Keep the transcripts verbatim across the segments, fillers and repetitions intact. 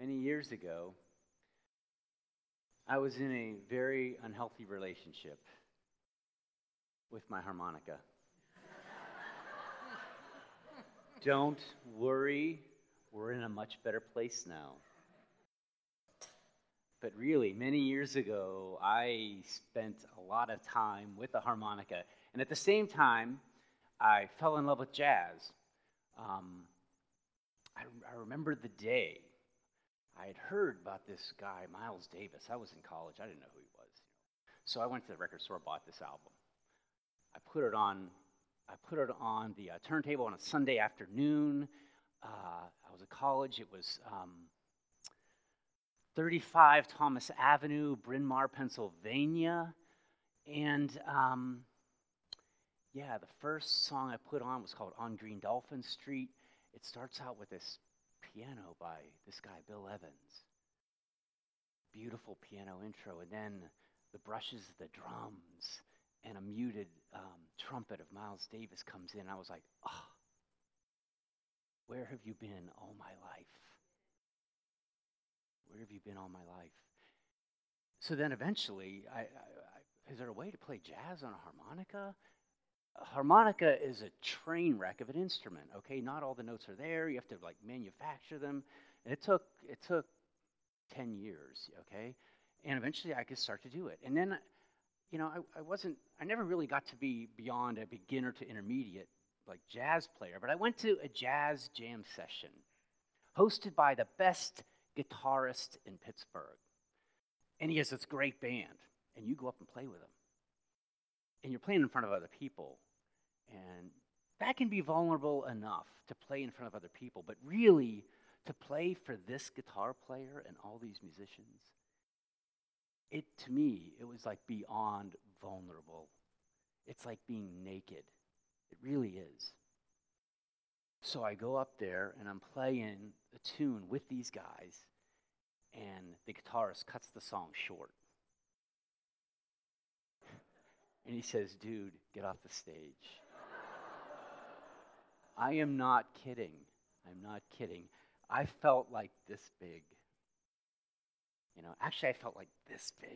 Many years ago, I was in a very unhealthy relationship with my harmonica. Don't worry, we're in a much better place now. But really, many years ago, I spent a lot of time with the harmonica. And at the same time, I fell in love with jazz. Um, I, I remember the day I had heard about this guy, Miles Davis. I was in college. I didn't know who he was. So I went to the record store, bought this album. I put it on. I put it on the uh, turntable on a Sunday afternoon. Uh, I was at college. It was um, thirty-five Thomas Avenue, Bryn Mawr, Pennsylvania. And um, yeah, the first song I put on was called On Green Dolphin Street. It starts out with this piano by this guy, Bill Evans. Beautiful piano intro. And then the brushes, the drums, and a muted um, trumpet of Miles Davis comes in. I was like, oh, where have you been all my life? Where have you been all my life? So then eventually, I, I, I, is there a way to play jazz on a harmonica? A harmonica is a train wreck of an instrument, okay? Not all the notes are there. You have to, like, manufacture them. And it took, it took ten years, okay? And eventually I could start to do it. And then, you know, I, I wasn't, I never really got to be beyond a beginner to intermediate, like, jazz player. But I went to a jazz jam session hosted by the best guitarist in Pittsburgh. And he has this great band. And you go up and play with him. And you're playing in front of other people. And that can be vulnerable enough to play in front of other people. But really, to play for this guitar player and all these musicians, it, to me, it was like beyond vulnerable. It's like being naked. It really is. So I go up there and I'm playing a tune with these guys, and the guitarist cuts the song short. And he says, dude, get off the stage. I am not kidding. I'm not kidding. I felt like this big. You know, actually I felt like this big.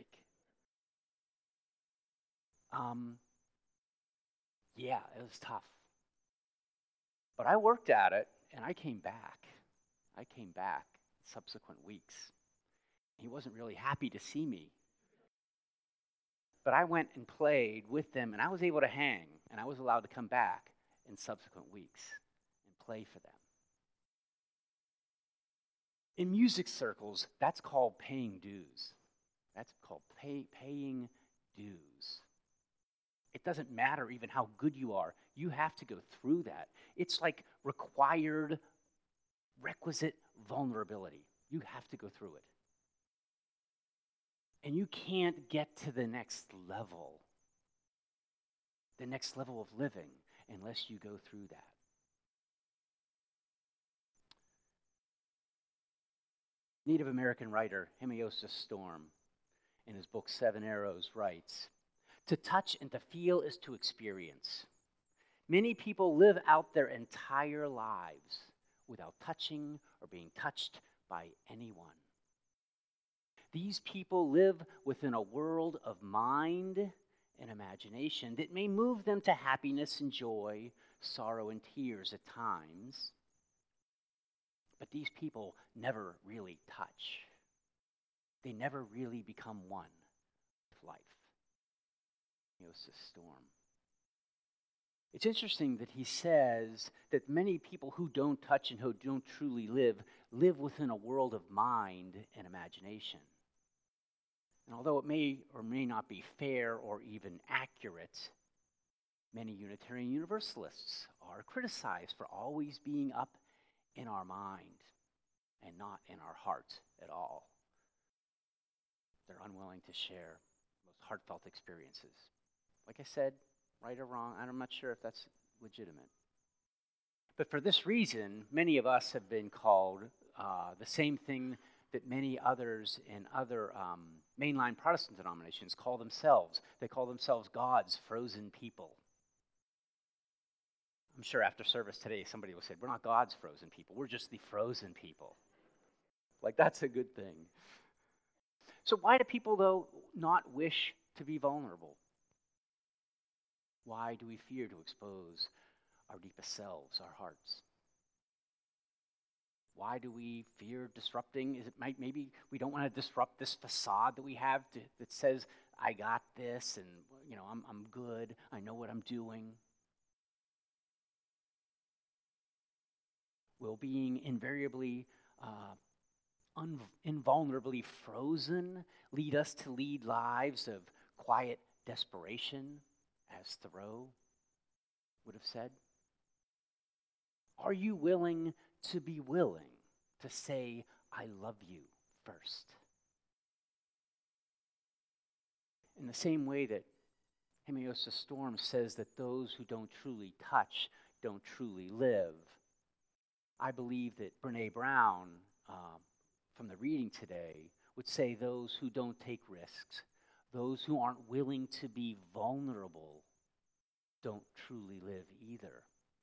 Um, yeah, it was tough. But I worked at it, and I came back. I came back subsequent weeks. He wasn't really happy to see me. But I went and played with them, and I was able to hang, and I was allowed to come back in subsequent weeks and play for them. In music circles, that's called paying dues. That's called pay, paying dues. It doesn't matter even how good you are. You have to go through that. It's like required, requisite vulnerability. You have to go through it. And you can't get to the next level, the next level of living, unless you go through that. Native American writer Hemiosa Storm, in his book Seven Arrows, writes, "To touch and to feel is to experience. Many people live out their entire lives without touching or being touched by anyone. These people live within a world of mind and imagination that may move them to happiness and joy, sorrow and tears at times. But these people never really touch. They never really become one with life." Hemiosa Storm. It's interesting that he says that many people who don't touch and who don't truly live, live within a world of mind and imagination. And although it may or may not be fair or even accurate, many Unitarian Universalists are criticized for always being up in our mind and not in our heart at all. They're unwilling to share most heartfelt experiences. Like I said, right or wrong, I'm not sure if that's legitimate. But for this reason, many of us have been called uh, the same thing that many others in other um, mainline Protestant denominations call themselves. They call themselves God's frozen people. I'm sure after service today, somebody will say, we're not God's frozen people. We're just the frozen people. Like, that's a good thing. So why do people, though, not wish to be vulnerable? Why do we fear to expose our deepest selves, our hearts? Why do we fear disrupting? Is it might maybe we don't want to disrupt this facade that we have to, that says, I got this, and you know, I'm I'm good, I know what I'm doing. Will being invariably uh, un- invulnerably frozen lead us to lead lives of quiet desperation, as Thoreau would have said? Are you willing to be willing to say, I love you first? In the same way that Hemiosa Storm says that those who don't truly touch don't truly live, I believe that Brene Brown, uh, from the reading today, would say those who don't take risks, those who aren't willing to be vulnerable, don't truly live either.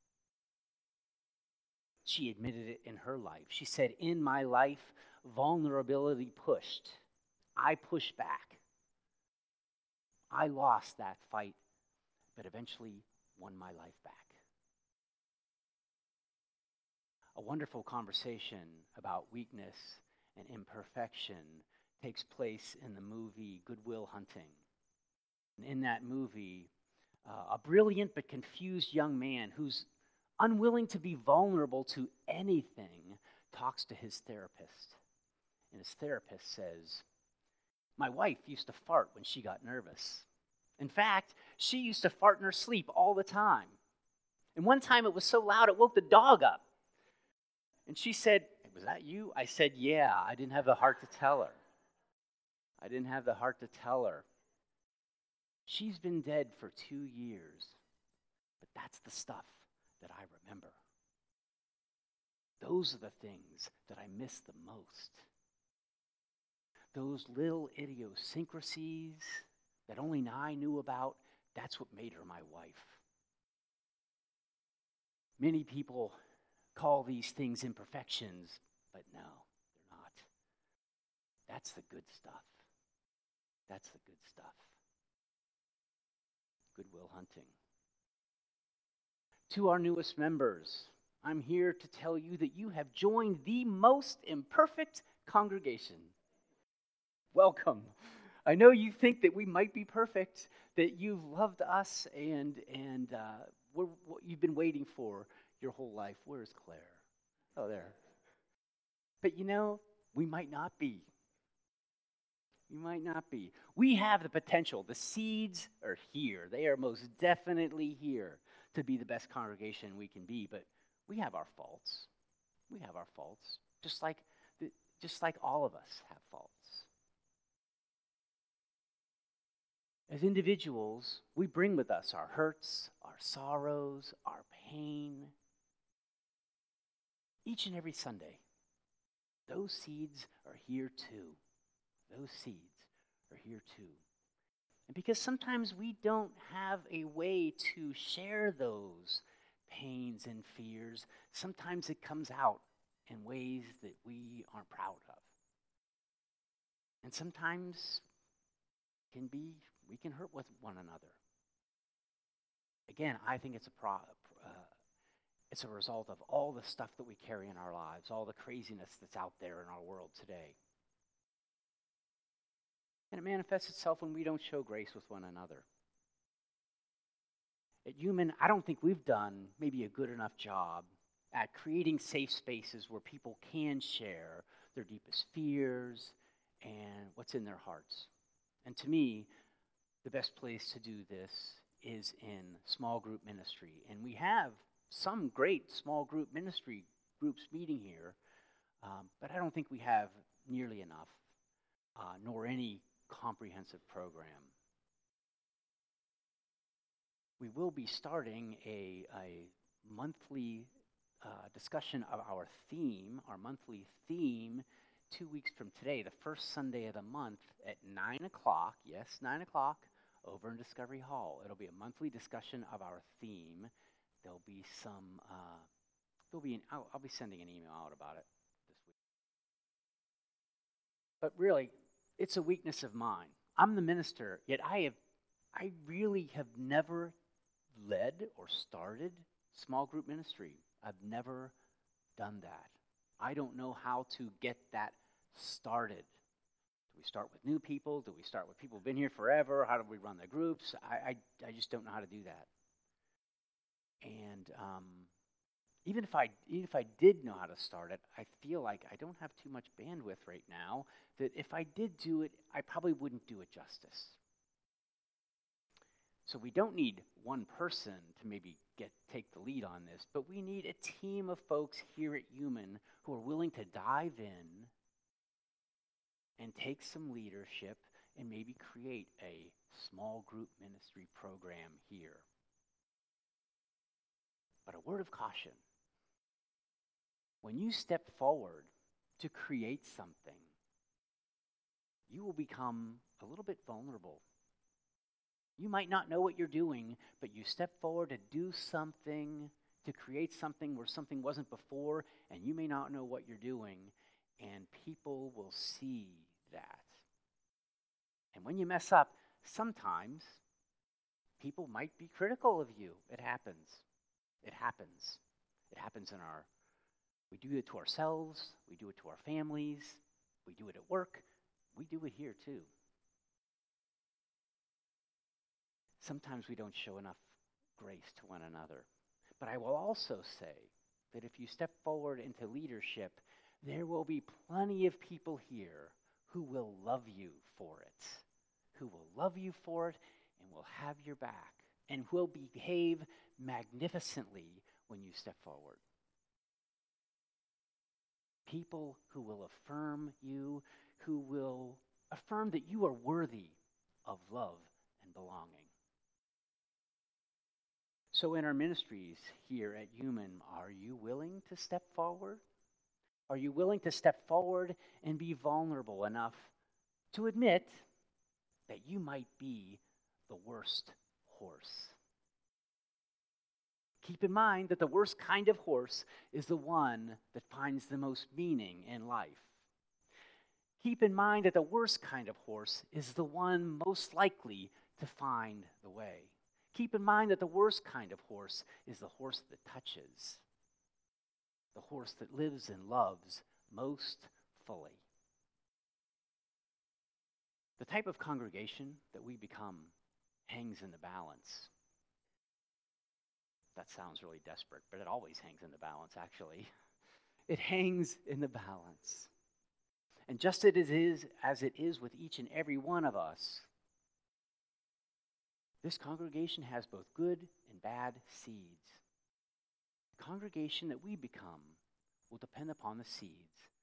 She admitted it in her life. She said, in my life, vulnerability pushed. I pushed back. I lost that fight, but eventually won my life back. A wonderful conversation about weakness and imperfection takes place in the movie Good Will Hunting. And in that movie, uh, a brilliant but confused young man who's unwilling to be vulnerable to anything talks to his therapist. And his therapist says, my wife used to fart when she got nervous. In fact, she used to fart in her sleep all the time. And one time it was so loud it woke the dog up. And she said, was that you? I said, yeah. I didn't have the heart to tell her. I didn't have the heart to tell her. She's been dead for two years, but that's the stuff that I remember. Those are the things that I miss the most. Those little idiosyncrasies that only I knew about, that's what made her my wife. Many people call these things imperfections, but no, they're not. That's the good stuff. That's the good stuff. Good Will Hunting. To our newest members, I'm here to tell you that you have joined the most imperfect congregation. Welcome. I know you think that we might be perfect, that you've loved us, and and uh, we're, what you've been waiting for your whole life. Where's Claire? Oh, there. But you know, we might not be. We might not be. We have the potential. The seeds are here. They are most definitely here to be the best congregation we can be. But we have our faults. We have our faults, just like the, just like all of us have faults. As individuals, we bring with us our hurts, our sorrows, our pain. Each and every Sunday, those seeds are here too. Those seeds are here too. And because sometimes we don't have a way to share those pains and fears, sometimes it comes out in ways that we aren't proud of. And sometimes can be we can hurt with one another. Again, I think it's a pro, uh, it's a result of all the stuff that we carry in our lives, all the craziness that's out there in our world today. And it manifests itself when we don't show grace with one another. At Human, I don't think we've done maybe a good enough job at creating safe spaces where people can share their deepest fears and what's in their hearts. And to me, the best place to do this is in small group ministry. And we have some great small group ministry groups meeting here, um, but I don't think we have nearly enough, uh, nor any comprehensive program. We will be starting a, a monthly uh, discussion of our theme, our monthly theme, two weeks from today, the first Sunday of the month at nine o'clock, yes, nine o'clock, over in Discovery Hall. It'll be a monthly discussion of our theme. There'll be some, uh, there'll be an, I'll, I'll be sending an email out about it. but really, it's a weakness of mine. I'm the minister, yet I have, I really have never led or started small group ministry. I've never done that. I don't know how to get that started. Do we start with new people? Do we start with people who've been here forever? How do we run the groups? I, I, I just don't know how to do that. And um, even if I even if I did know how to start it, I feel like I don't have too much bandwidth right now, that if I did do it, I probably wouldn't do it justice. So we don't need one person to maybe get take the lead on this, but we need a team of folks here at Human who are willing to dive in and take some leadership and maybe create a small group ministry program here. But a word of caution. When you step forward to create something, you will become a little bit vulnerable. You might not know what you're doing, but you step forward to do something, to create something where something wasn't before, and you may not know what you're doing, and people will see that. And when you mess up, sometimes people might be critical of you. It happens. It happens. It happens in our, we do it to ourselves, we do it to our families, we do it at work, we do it here too. Sometimes we don't show enough grace to one another. But I will also say that if you step forward into leadership, there will be plenty of people here who will love you for it, who will love you for it and will have your back and will behave magnificently when you step forward. People who will affirm you, who will affirm that you are worthy of love and belonging. So in our ministries here at Human, are you willing to step forward? Are you willing to step forward and be vulnerable enough to admit that you might be the worst horse? Keep in mind that the worst kind of horse is the one that finds the most meaning in life. Keep in mind that the worst kind of horse is the one most likely to find the way. Keep in mind that the worst kind of horse is the horse that touches, the horse that lives and loves most fully. The type of congregation that we become hangs in the balance. That sounds really desperate, but it always hangs in the balance, actually. It hangs in the balance. And just as it is, as it is with each and every one of us, this congregation has both good and bad seeds. The congregation that we become will depend upon the seeds